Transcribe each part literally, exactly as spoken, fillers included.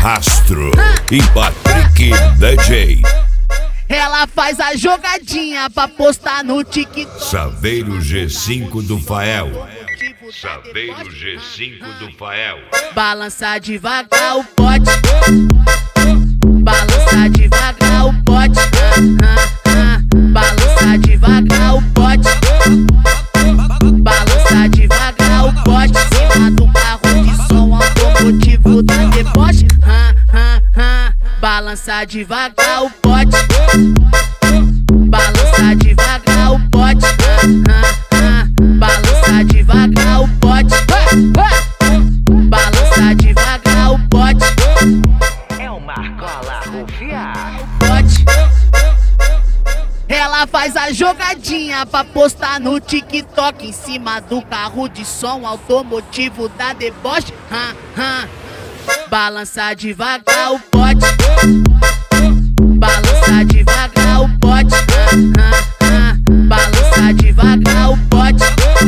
Rastro e Patrick D J. Ela faz a jogadinha pra postar no TikTok. Saveiro G cinco do Fael. Saveiro G cinco do Fael. Balança devagar o pote. Balança devagar o pote. Ah, ah, ah. Balança devagar o pote. Balança devagar o pote. Cima do carro de som automotivo da deboche. Ah, ah, ah. Balança devagar o pote. Balança devagar o pote. Ah, ah, ah. Balança devagar o pote. Balança devagar o pote. É uma cola rufiar. Pote. Ela faz a jogadinha pra postar no TikTok. Em cima do carro de som automotivo da deboche. Ah, ah. Balança devagar o pote. Balança devagar o pote. Ah, ah. Balança devagar o pote.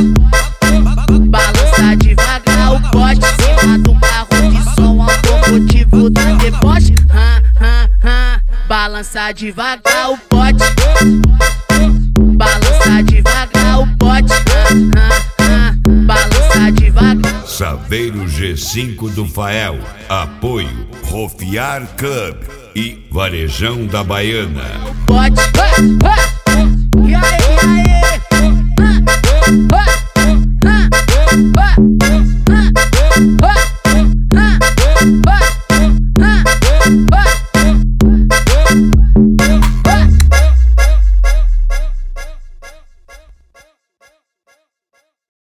Balança devagar o pote. Cima do carro de som automotivo da deboche. Ah, ah, ah. Balança devagar o pote. Balança devagar o pote. Ah, ah. Balança devagar. Saveiro G cinco do Fael. Apoio Rofiar Club e Varejão da Baiana. Pote.